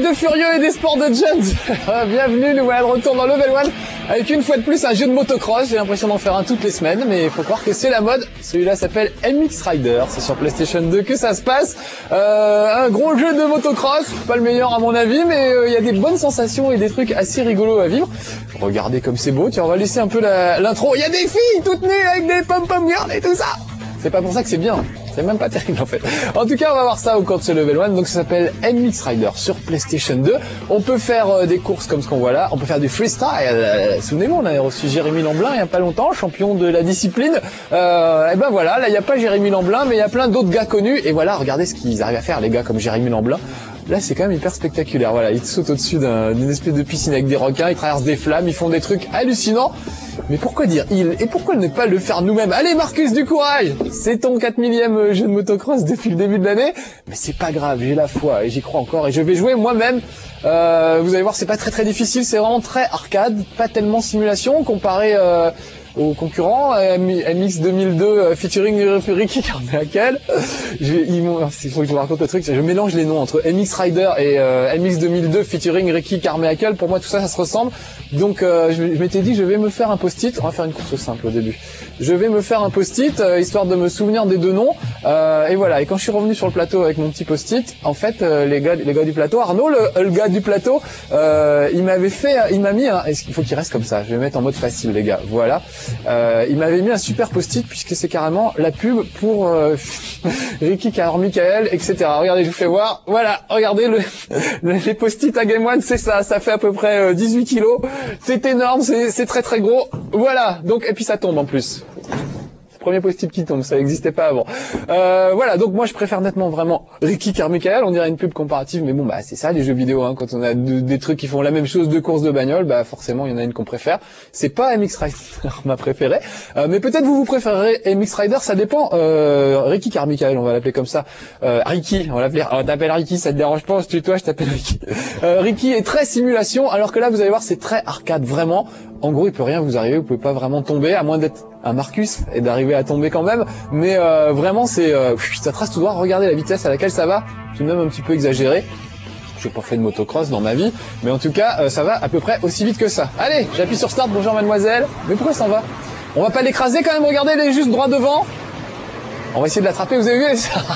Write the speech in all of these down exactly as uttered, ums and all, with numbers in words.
de furieux et des sports de jeunes. Bienvenue, nous voilà de retour dans Level One avec une fois de plus un jeu de motocross. J'ai l'impression d'en faire un toutes les semaines, mais il faut croire que c'est la mode. Celui-là s'appelle M X Rider, c'est sur PlayStation deux que ça se passe. Euh, un gros jeu de motocross, pas le meilleur à mon avis, mais il euh, y a des bonnes sensations et des trucs assez rigolos à vivre. Regardez comme c'est beau, tiens, on va laisser un peu l'intro. Il y a des filles toutes nues avec des pom-pom girls et tout ça. C'est pas pour ça que c'est bien. C'est même pas terrible en fait. En tout cas, on va voir ça au cours de ce Level One. Donc ça s'appelle M X Rider sur PlayStation deux. On peut faire euh, des courses comme ce qu'on voit là. On peut faire du freestyle. Euh, Souvenez-vous, on avait reçu Jérémy Lamblin il y a pas longtemps, champion de la discipline. Euh, et ben voilà, là il n'y a pas Jérémy Lamblin, mais il y a plein d'autres gars connus. Et voilà, regardez ce qu'ils arrivent à faire, les gars comme Jérémy Lamblin. Là, c'est quand même hyper spectaculaire. Voilà, ils sautent au-dessus d'une un, espèce de piscine avec des requins, ils traversent des flammes, ils font des trucs hallucinants. Mais pourquoi dire il et pourquoi ne pas le faire nous-mêmes? Allez Marcus, du courage! C'est ton quatre millième jeu de motocross depuis le début de l'année, mais c'est pas grave, j'ai la foi et j'y crois encore et je vais jouer moi-même. Euh, vous allez voir, c'est pas très très difficile, c'est vraiment très arcade, pas tellement simulation comparé euh, aux concurrents. M X deux mille deux featuring Ricky Carmichael. Je vais, il, il faut que je vous raconte le truc, je mélange les noms entre M X Rider et euh, M X deux mille deux featuring Ricky Carmichael. Pour moi tout ça ça se ressemble. Donc euh, je, je m'étais dit je vais me faire un post-it, on va faire une course simple au début. Je vais me faire un post-it euh, histoire de me souvenir des deux noms. Euh, et voilà, et quand je suis revenu sur le plateau avec mon petit post-it, en fait euh, les gars les gars du plateau, Arnaud le, le gars du plateau, euh, il m'avait fait il m'a mis un, est-ce qu'il faut qu'il reste comme ça, je vais mettre en mode facile les gars. Voilà. Euh, il m'avait mis un super post-it puisque c'est carrément la pub pour euh, Ricky Carmichael, et cetera. Regardez, je vous fais voir. Voilà, regardez le, les post-it à Game One, c'est ça. Ça fait à peu près euh, dix-huit kilos. C'est énorme, c'est très très gros. Voilà. Donc et puis ça tombe en plus. Premier post-it qui tombe, ça n'existait pas avant. Euh, voilà, donc moi je préfère nettement vraiment Ricky Carmichael, on dirait une pub comparative, mais bon bah c'est ça les jeux vidéo, hein, quand on a de, des trucs qui font la même chose, de courses de bagnole, bah forcément il y en a une qu'on préfère. C'est pas M X Rider ma préférée, euh, mais peut-être vous vous préférerez M X Rider, ça dépend. Euh, Ricky Carmichael, on va l'appeler comme ça. Euh, Ricky, on va l'appeler. On t'appelle Ricky, ça te dérange pas, tu toi je t'appelle Ricky. Euh, Ricky est très simulation, alors que là vous allez voir c'est très arcade, vraiment. En gros il peut rien vous arriver, vous pouvez pas vraiment tomber, à moins d'être un Marcus et d'arriver à tomber quand même, mais euh, vraiment c'est euh, ça trace tout droit. Regardez la vitesse à laquelle ça va, tout de même un petit peu exagéré. J'ai pas fait de motocross dans ma vie, mais en tout cas euh, ça va à peu près aussi vite que ça. Allez, j'appuie sur start, bonjour mademoiselle. Mais pourquoi ça en va? On va pas l'écraser quand même, regardez, elle est juste droit devant. On va essayer de l'attraper, vous avez vu?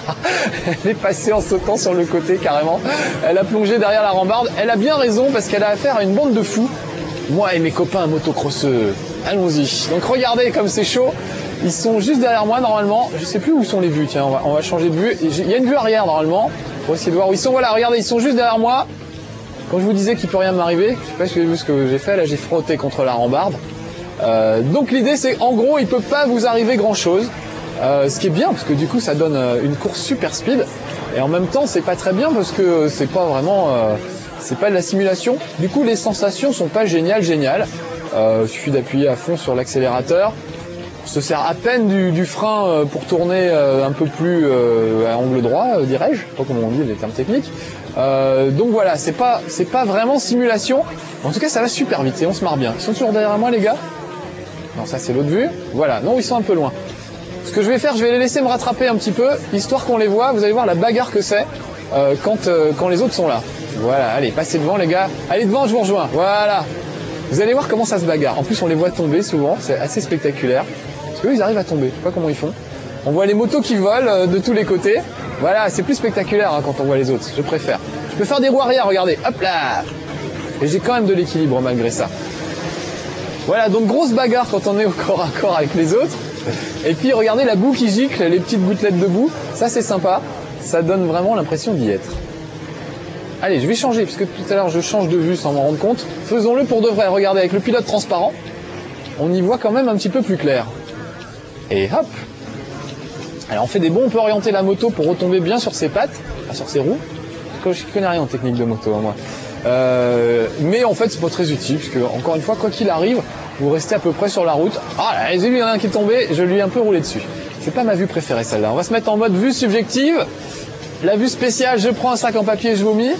Elle est passée en sautant sur le côté carrément. Elle a plongé derrière la rambarde. Elle a bien raison parce qu'elle a affaire à une bande de fous. Moi et mes copains motocrosseux, allons-y. Donc regardez comme c'est chaud. Ils sont juste derrière moi normalement. Je sais plus où sont les vues. Tiens, on va, on va changer de vue. Il y a une vue arrière normalement. Pour essayer de voir où ils sont. Voilà, regardez, ils sont juste derrière moi. Quand je vous disais qu'il peut rien m'arriver, je sais pas si vous avez vu ce que j'ai fait. Là, j'ai frotté contre la rambarde. Euh, donc l'idée, c'est en gros, il peut pas vous arriver grand-chose. Euh, ce qui est bien parce que du coup, ça donne une course super speed. Et en même temps, c'est pas très bien parce que c'est pas vraiment. Euh, C'est pas de la simulation. Du coup, les sensations sont pas géniales, géniales. Euh, il suffit d'appuyer à fond sur l'accélérateur. On se sert à peine du, du frein pour tourner un peu plus euh, à angle droit, euh, dirais-je. Je sais pas comment on dit les termes techniques. Euh, donc voilà, c'est pas, c'est pas vraiment simulation. En tout cas, ça va super vite et on se marre bien. Ils sont toujours derrière moi, les gars? Non, ça c'est l'autre vue. Voilà, non, ils sont un peu loin. Ce que je vais faire, je vais les laisser me rattraper un petit peu, histoire qu'on les voit. Vous allez voir la bagarre que c'est euh, quand, euh, quand les autres sont là. Voilà, allez, passez devant les gars. Allez devant, je vous rejoins. Voilà. Vous allez voir comment ça se bagarre. En plus, on les voit tomber souvent. C'est assez spectaculaire. Parce qu'eux, ils arrivent à tomber. Je sais pas comment ils font. On voit les motos qui volent de tous les côtés. Voilà, c'est plus spectaculaire hein, quand on voit les autres. Je préfère. Je peux faire des roues arrière, regardez. Hop là. Et j'ai quand même de l'équilibre malgré ça. Voilà, donc grosse bagarre quand on est au corps à corps avec les autres. Et puis, regardez la boue qui gicle, les petites gouttelettes de boue. Ça, c'est sympa. Ça donne vraiment l'impression d'y être. Allez, je vais changer, puisque tout à l'heure je change de vue sans m'en rendre compte. Faisons-le pour de vrai. Regardez, avec le pilote transparent, on y voit quand même un petit peu plus clair. Et hop. Alors on fait des bons, on peut orienter la moto pour retomber bien sur ses pattes, enfin, sur ses roues. Je ne connais rien en technique de moto, hein, moi. Euh, mais en fait, c'est pas très utile, puisque encore une fois, quoi qu'il arrive, vous restez à peu près sur la route. Ah, là, les élus, il y en a un qui est tombé, je lui ai un peu roulé dessus. C'est pas ma vue préférée, celle-là. On va se mettre en mode vue subjective. La vue spéciale, je prends un sac en papier, je vomis.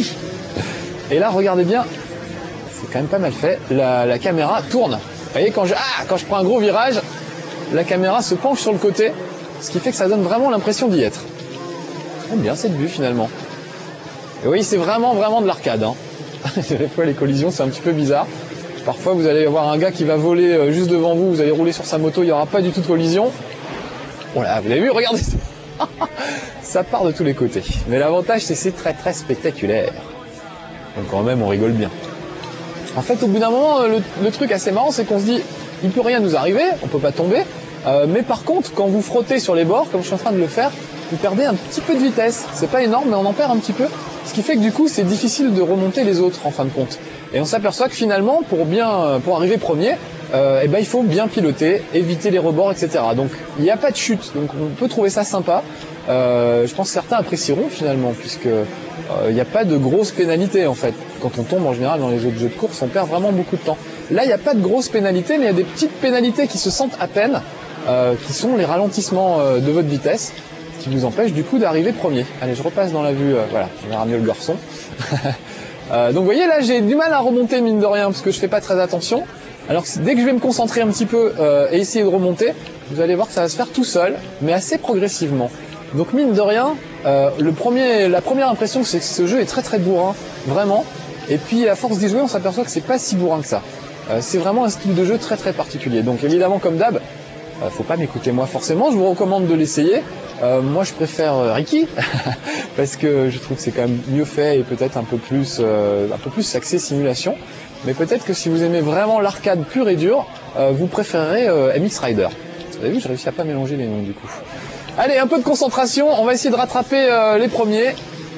Et là, regardez bien, c'est quand même pas mal fait. La, la caméra tourne. Vous voyez, quand je, ah, quand je prends un gros virage, la caméra se penche sur le côté, ce qui fait que ça donne vraiment l'impression d'y être. J'aime bien cette vue finalement. Et oui, c'est vraiment, vraiment de l'arcade. Hein. Des fois, les collisions, c'est un petit peu bizarre. Parfois, vous allez avoir un gars qui va voler juste devant vous, vous allez rouler sur sa moto, il n'y aura pas du tout de collision. Voilà, vous l'avez vu, regardez ça. Ça part de tous les côtés. Mais l'avantage, c'est que c'est très, très spectaculaire. Donc quand même, on rigole bien. En fait, au bout d'un moment, le, le truc assez marrant, c'est qu'on se dit, il peut rien nous arriver, on peut pas tomber. Euh, mais par contre, quand vous frottez sur les bords, comme je suis en train de le faire, vous perdez un petit peu de vitesse. C'est pas énorme, mais on en perd un petit peu. Ce qui fait que du coup, c'est difficile de remonter les autres en fin de compte. Et on s'aperçoit que finalement, pour bien, pour arriver premier, euh, eh ben, il faut bien piloter, éviter les rebords, et cetera. Donc, il n'y a pas de chute. Donc, on peut trouver ça sympa. Euh, je pense que certains apprécieront finalement, puisque euh, il n'y a pas de grosses pénalités en fait. Quand on tombe en général dans les autres jeux de course, on perd vraiment beaucoup de temps. Là, il n'y a pas de grosses pénalités, mais il y a des petites pénalités qui se sentent à peine, euh, qui sont les ralentissements euh, de votre vitesse, qui vous empêchent du coup d'arriver premier. Allez, je repasse dans la vue, euh, voilà, on verra mieux le garçon. euh, donc vous voyez là, j'ai du mal à remonter mine de rien, parce que je fais pas très attention. Alors dès que je vais me concentrer un petit peu euh, et essayer de remonter, vous allez voir que ça va se faire tout seul, mais assez progressivement. Donc mine de rien, euh, le premier, la première impression c'est que ce jeu est très très bourrin, vraiment. Et puis à force d'y jouer, on s'aperçoit que c'est pas si bourrin que ça. Euh, c'est vraiment un style de jeu très très particulier. Donc évidemment comme d'hab, euh, faut pas m'écouter moi forcément, je vous recommande de l'essayer. Euh, moi je préfère euh, Ricky parce que je trouve que c'est quand même mieux fait et peut-être un peu plus, euh, un peu plus axé simulation. Mais peut-être que si vous aimez vraiment l'arcade pure et dure, euh, vous préférerez euh, M X Rider. Vous avez vu, j'ai réussi à pas mélanger les noms du coup. Allez, un peu de concentration, on va essayer de rattraper euh, les premiers.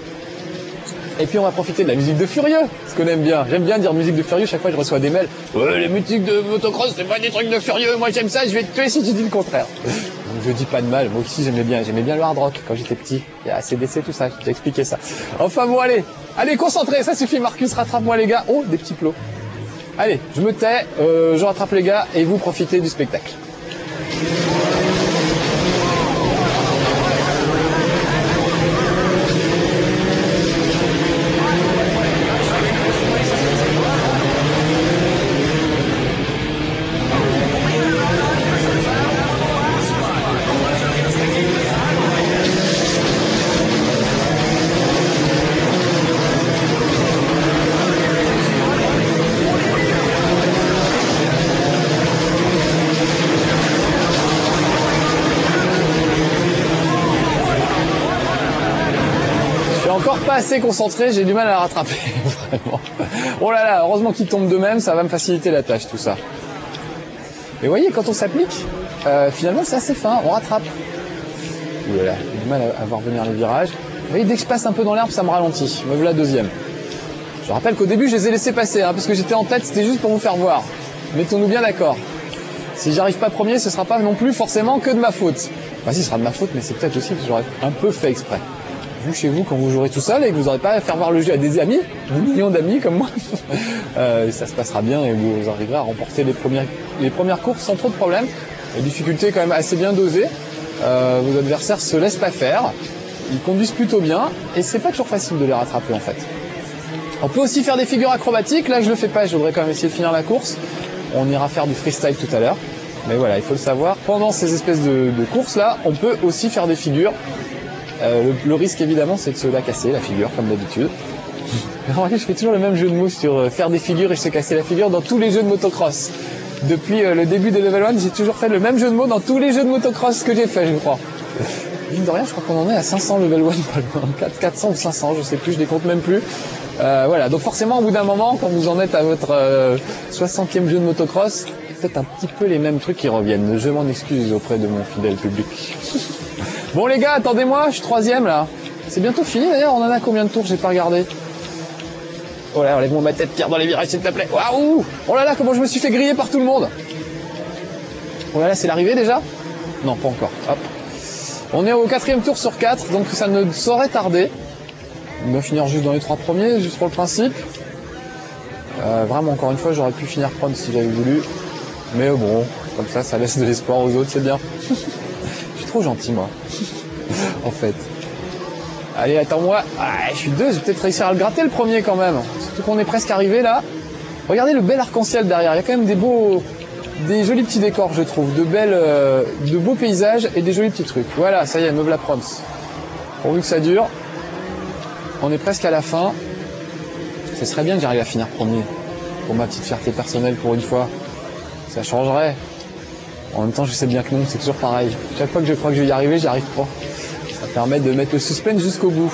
Et puis on va profiter de la musique de Furieux, ce qu'on aime bien. J'aime bien dire musique de Furieux, chaque fois je reçois des mails. Ouais, les musiques de motocross, c'est pas des trucs de Furieux, moi j'aime ça, je vais te tuer si tu dis le contraire. Donc je dis pas de mal, moi aussi j'aimais bien, j'aimais bien le hard rock quand j'étais petit. Il y a A C D C, tout ça, je t'ai expliqué ça. Enfin bon, allez, allez, concentrez, ça suffit Marcus, rattrape-moi les gars. Oh, des petits plots. Allez, je me tais, euh, je rattrape les gars et vous profitez du spectacle. Pas assez concentré, j'ai du mal à la rattraper, vraiment. Oh là là, heureusement qu'ils tombent d'eux-mêmes, ça va me faciliter la tâche, tout ça. Mais vous voyez, quand on s'applique, euh, finalement c'est assez fin, on rattrape. Voilà, j'ai du mal à, à voir venir les virages. Vous voyez, dès que je passe un peu dans l'herbe, ça me ralentit. Me voilà deuxième. Je rappelle qu'au début, je les ai laissés passer, hein, parce que j'étais en tête, c'était juste pour vous faire voir. Mettons-nous bien d'accord. Si j'arrive pas premier, ce sera pas non plus forcément que de ma faute. Enfin si, ce sera de ma faute, mais c'est peut-être aussi que j'aurais un peu fait exprès. Vous chez vous quand vous jouerez tout seul et que vous n'aurez pas à faire voir le jeu à des amis, des millions d'amis comme moi, euh, ça se passera bien et vous arriverez à remporter les premières, les premières courses sans trop de problèmes. La difficulté est quand même assez bien dosée, euh, vos adversaires se laissent pas faire, ils conduisent plutôt bien et c'est pas toujours facile de les rattraper en fait. On peut aussi faire des figures acrobatiques, là je le fais pas, je voudrais quand même essayer de finir la course, on ira faire du freestyle tout à l'heure, mais voilà, il faut le savoir, pendant ces espèces de, de courses là, on peut aussi faire des figures. Euh, le, le risque évidemment c'est de se la casser la figure comme d'habitude. Remarquez, je fais toujours le même jeu de mots sur euh, faire des figures et se casser la figure dans tous les jeux de motocross. Depuis euh, le début de Level un, j'ai toujours fait le même jeu de mots dans tous les jeux de motocross que j'ai fait, je crois. Mine de rien, je crois qu'on en est à cinq cents Level un, pas loin, quatre cents ou cinq cents, je sais plus, je les compte même plus. Euh, voilà, donc forcément au bout d'un moment, quand vous en êtes à votre euh, soixantième jeu de motocross, peut-être un petit peu les mêmes trucs qui reviennent. Je m'en excuse auprès de mon fidèle public. Bon les gars, attendez-moi, je suis troisième là. C'est bientôt fini d'ailleurs, on en a combien de tours, j'ai pas regardé. Oh là, enlève-moi ma tête, Pierre, dans les virages s'il te plaît. Waouh! Oh là là, comment je me suis fait griller par tout le monde. Oh là là, c'est l'arrivée déjà? Non, pas encore. Hop. On est au quatrième tour sur quatre, donc ça ne saurait tarder. On va finir juste dans les trois premiers, juste pour le principe. Euh, vraiment, encore une fois, j'aurais pu finir prendre si j'avais voulu. Mais bon, comme ça, ça laisse de l'espoir aux autres, c'est bien. Je suis trop gentil, moi. En fait. Allez, attends-moi. Ah, je suis deux, je vais peut-être réussir à le gratter le premier quand même. Surtout qu'on est presque arrivé là. Regardez le bel arc-en-ciel derrière. Il y a quand même des beaux, des jolis petits décors, je trouve. De belles, euh, de beaux paysages et des jolis petits trucs. Voilà, ça y est, me voilà prendre. Pourvu que ça dure. On est presque à la fin. Ce serait bien que j'arrive à finir premier. Pour ma petite fierté personnelle, pour une fois. Ça changerait. En même temps, je sais bien que non, c'est toujours pareil. Chaque fois que je crois que je vais y arriver, j'y arrive pas. Ça permet de mettre le suspense jusqu'au bout.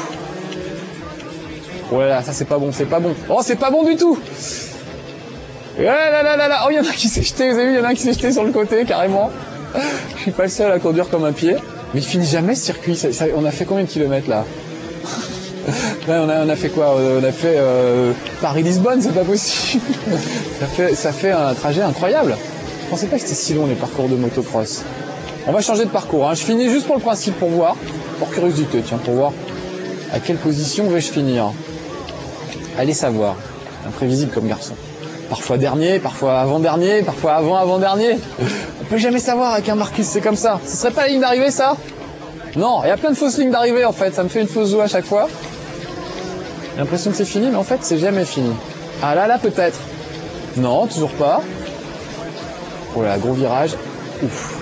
Oh là là, ça c'est pas bon, c'est pas bon. Oh, c'est pas bon du tout. Oh là là là là. Oh, il y en a qui s'est jeté, vous avez vu, il y en a un qui s'est jeté sur le côté, carrément. Je suis pas le seul à conduire comme un pied. Mais il finit jamais ce circuit. Ça, ça, on a fait combien de kilomètres là? Ouais, on, a, on a fait quoi? On a fait euh, Paris-Lisbonne, c'est pas possible. ça, fait, ça fait un trajet incroyable. Je pensais pas que c'était si long les parcours de motocross. On va changer de parcours, hein. Je finis juste pour le principe, pour voir. Pour curiosité, tiens, pour voir à quelle position vais-je finir. Allez savoir. Imprévisible comme garçon. Parfois dernier, parfois avant-dernier, parfois avant-avant-dernier. On peut jamais savoir avec un Marcus, c'est comme ça. Ce serait pas la ligne d'arrivée, ça? Non, il y a plein de fausses lignes d'arrivée, en fait. Ça me fait une fausse joue à chaque fois. J'ai l'impression que c'est fini, mais en fait, c'est jamais fini. Ah là, là, peut-être. Non, toujours pas. Oh là, gros virage. Ouf.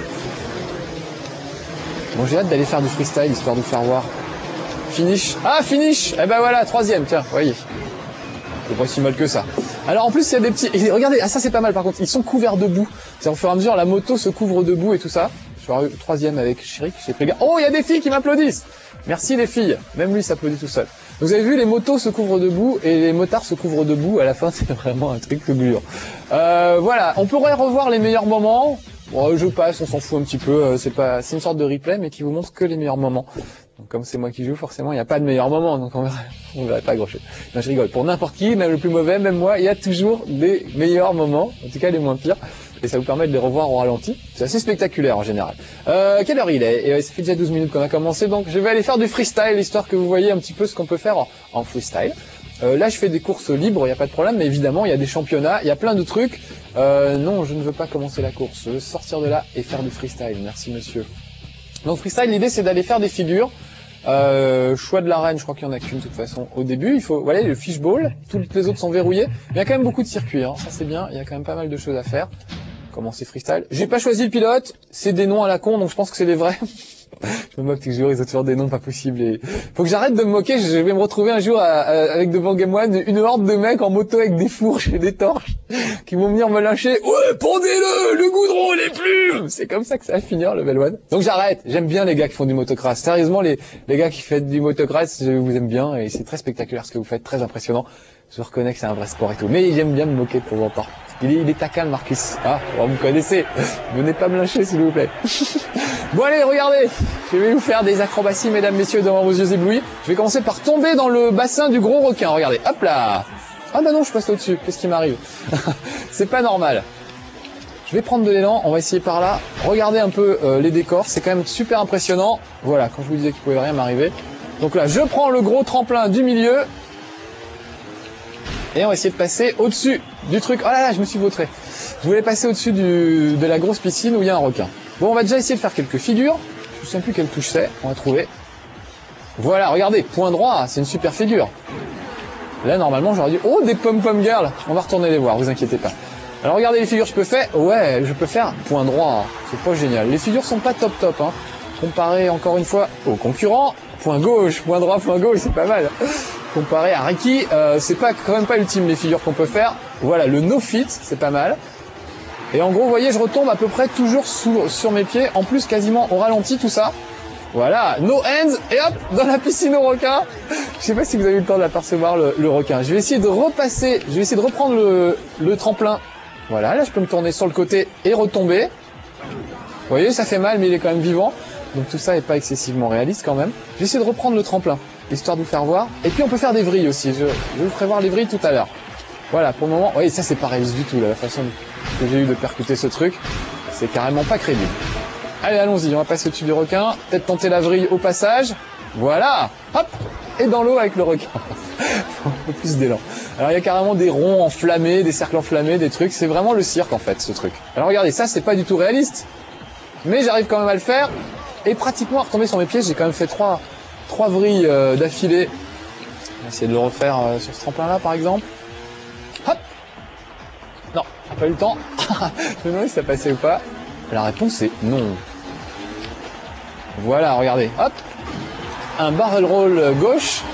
Bon, j'ai hâte d'aller faire du freestyle, histoire de vous faire voir. Finish. Ah, finish. Eh ben voilà, troisième, tiens, voyez. C'est pas si mal que ça. Alors en plus il y a des petits... Et regardez, ah ça c'est pas mal par contre, ils sont couverts de boue. C'est au fur et à mesure la moto se couvre de boue et tout ça. Je suis arrivé troisième avec Chirik, j'ai pris... Oh, il y a des filles qui m'applaudissent. Merci les filles. Même lui s'applaudit tout seul. Vous avez vu, les motos se couvrent de boue et les motards se couvrent de boue. À la fin, c'est vraiment un truc dur. Euh, voilà, on pourrait revoir les meilleurs moments. Bon, je passe, on s'en fout un petit peu. C'est pas, c'est une sorte de replay, mais qui vous montre que les meilleurs moments. Donc, comme c'est moi qui joue, forcément, il n'y a pas de meilleurs moments, donc on verrait, on verrait pas grand-chose. Non, je rigole. Pour n'importe qui, même le plus mauvais, même moi, il y a toujours des meilleurs moments, en tout cas les moins pires, et ça vous permet de les revoir au ralenti. C'est assez spectaculaire en général. Euh, quelle heure il est? Et ça fait déjà douze minutes qu'on a commencé, donc je vais aller faire du freestyle, histoire que vous voyez un petit peu ce qu'on peut faire en, en freestyle. Euh, là, je fais des courses libres, il n'y a pas de problème, mais évidemment, il y a des championnats, il y a plein de trucs. Euh, non, je ne veux pas commencer la course, je veux sortir de là et faire du freestyle. Merci monsieur. Donc freestyle, l'idée c'est d'aller faire des figures. Euh, choix de l'arène, je crois qu'il y en a qu'une de toute façon au début. Il faut, voilà, le fishball, toutes les autres sont verrouillées. Mais il y a quand même beaucoup de circuits, hein. Ça c'est bien. Il y a quand même pas mal de choses à faire. Comment c'est freestyle? J'ai pas choisi le pilote. C'est des noms à la con, donc je pense que c'est des vrais. Je me moque que je ils ont toujours des noms pas possibles. Et... faut que j'arrête de me moquer. Je vais me retrouver un jour à, à, avec devant Game One une horde de mecs en moto avec des fourches et des torches qui vont venir me lyncher. Ouais, pendez-le, le goudron, les plumes. C'est comme ça que ça va finir le Level One. Donc j'arrête. J'aime bien les gars qui font du motocross. Sérieusement, les, les gars qui font du motocross, je vous aime bien et c'est très spectaculaire ce que vous faites, très impressionnant. Je reconnais que c'est un vrai sport et tout. Mais j'aime bien me moquer de temps en temps. Il est, il est taquin le Marcus. Ah, bon, vous me connaissez. Venez pas me lyncher s'il vous plaît. Bon allez, regardez. Je vais vous faire des acrobaties, mesdames, messieurs, devant vos yeux éblouis. Je vais commencer par tomber dans le bassin du gros requin. Regardez, hop là. Ah bah non, je passe au-dessus. Qu'est-ce qui m'arrive? C'est pas normal. Je vais prendre de l'élan. On va essayer par là. Regardez un peu euh, les décors. C'est quand même super impressionnant. Voilà, quand je vous disais qu'il pouvait rien m'arriver. Donc là, je prends le gros tremplin du milieu. Et on va essayer de passer au-dessus du truc. Oh là là, je me suis vautré. Je voulais passer au-dessus du, de la grosse piscine où il y a un requin. Bon, on va déjà essayer de faire quelques figures. Je ne sais plus quelle touche c'est. On va trouver. Voilà, regardez, point droit, c'est une super figure. Là, normalement, j'aurais dit... Oh, des pom-pom girls. On va retourner les voir, vous inquiétez pas. Alors, regardez les figures que je peux faire. Ouais, je peux faire point droit. C'est pas génial. Les figures sont pas top top. Hein. Comparé, encore une fois, aux concurrents. Point gauche, point droit, point gauche, c'est pas mal. Comparé à Ricky, euh, c'est pas quand même pas ultime les figures qu'on peut faire. Voilà, le no fit, c'est pas mal. Et en gros, vous voyez, je retombe à peu près toujours sous, sur mes pieds. En plus, quasiment au ralenti, tout ça. Voilà, no hands, et hop, dans la piscine au requin. Je sais pas si vous avez eu le temps d'apercevoir le, le requin. Je vais essayer de repasser, je vais essayer de reprendre le, le tremplin. Voilà, là, je peux me tourner sur le côté et retomber. Vous voyez, ça fait mal, mais il est quand même vivant. Donc tout ça n'est pas excessivement réaliste quand même. Je vais essayer de reprendre le tremplin, histoire de vous faire voir. Et puis on peut faire des vrilles aussi. Je, je vous ferai voir les vrilles tout à l'heure. Voilà, pour le moment, oui, ça c'est pas réaliste du tout, là, la façon que j'ai eu de percuter ce truc. C'est carrément pas crédible. Allez, allons-y, on va passer au-dessus du requin. Peut-être tenter la vrille au passage. Voilà, hop, et dans l'eau avec le requin. Un peu plus d'élan. Alors il y a carrément des ronds enflammés, des cercles enflammés, des trucs. C'est vraiment le cirque en fait, ce truc. Alors regardez, ça c'est pas du tout réaliste. Mais j'arrive quand même à le faire. Et pratiquement à retomber sur mes pieds, j'ai quand même fait trois, trois vrilles euh, d'affilée. On va essayer de le refaire euh, sur ce tremplin-là, par exemple. Hop. Non, pas eu le temps. Je me demande si ça passait ou pas. La réponse est non. Voilà, regardez. Hop. Un barrel roll gauche.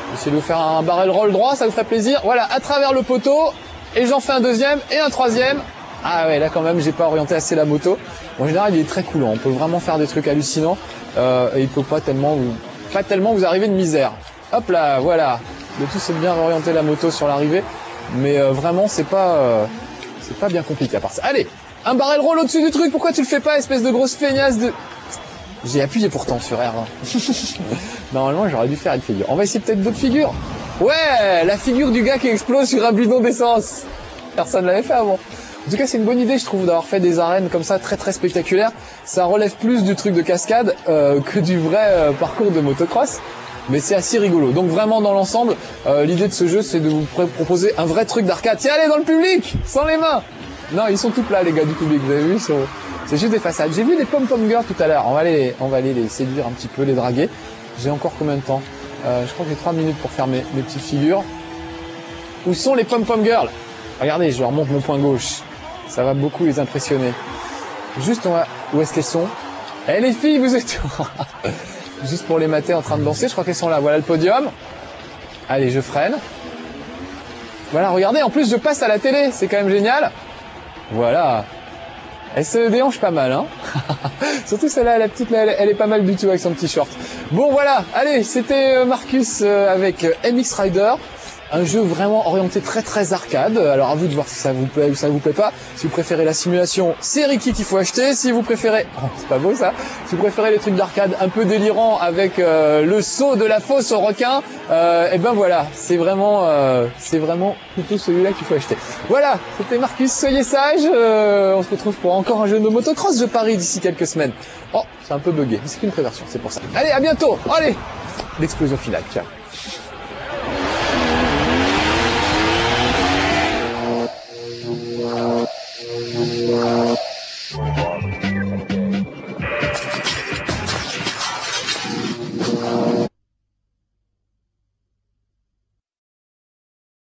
Essayez de vous faire un barrel roll droit, ça vous ferait plaisir. Voilà, à travers le poteau, et j'en fais un deuxième et un troisième. Ah ouais, là quand même, j'ai pas orienté assez la moto. En général, il est très coulant, on peut vraiment faire des trucs hallucinants, euh, et il peut pas tellement vous, pas tellement vous arriver de misère. Hop là, voilà. Le tout, c'est de bien orienter la moto sur l'arrivée, mais euh, vraiment, c'est pas, euh, c'est pas bien compliqué à part ça. Allez, un barrel roll au-dessus du truc, pourquoi tu le fais pas, espèce de grosse feignasse de... J'ai appuyé pourtant sur R un. Normalement, j'aurais dû faire une figure. On va essayer peut-être d'autres figures. Ouais, la figure du gars qui explose sur un bidon d'essence. Personne l'avait fait avant. En tout cas, c'est une bonne idée, je trouve, d'avoir fait des arènes comme ça, très très spectaculaires. Ça relève plus du truc de cascade euh, que du vrai euh, parcours de motocross. Mais c'est assez rigolo. Donc vraiment, dans l'ensemble, euh, l'idée de ce jeu, c'est de vous proposer un vrai truc d'arcade. Tiens, allez dans le public, sans les mains. Non, ils sont tout plats, les gars du public, vous avez vu, sont... c'est juste des façades. J'ai vu des pom-pom girls tout à l'heure, on va aller, on va aller les séduire un petit peu, les draguer. J'ai encore combien de temps? euh, Je crois que j'ai trois minutes pour faire mes, mes petites figures. Où sont les pom-pom girls? Regardez, je leur montre mon point gauche. Ça va beaucoup les impressionner. Juste, on va... où est-ce qu'elles sont? Eh les filles, vous êtes... Juste pour les mater en train de danser, je crois qu'elles sont là. Voilà le podium. Allez, je freine. Voilà, regardez, en plus je passe à la télé, c'est quand même génial. Voilà. Elle se déhanche pas mal, hein. Surtout celle-là, la petite, là, elle, elle est pas mal du tout avec son petit short. Bon, voilà. Allez, c'était Marcus avec M X Rider. Un jeu vraiment orienté très très arcade. Alors à vous de voir si ça vous plaît ou ça vous plaît pas. Si vous préférez la simulation, c'est Ricky qu'il faut acheter. Si vous préférez, oh, c'est pas beau ça. Si vous préférez les trucs d'arcade un peu délirants avec euh, le saut de la fosse au requin, euh, et ben voilà, c'est vraiment, euh, c'est vraiment plutôt celui-là qu'il faut acheter. Voilà, c'était Marcus. Soyez sage. Euh, on se retrouve pour encore un jeu de motocross, je parie, d'ici quelques semaines. Oh, c'est un peu bugué, mais c'est qu'une préversion, c'est pour ça. Allez, à bientôt. Allez, l'explosion finale. Ciao.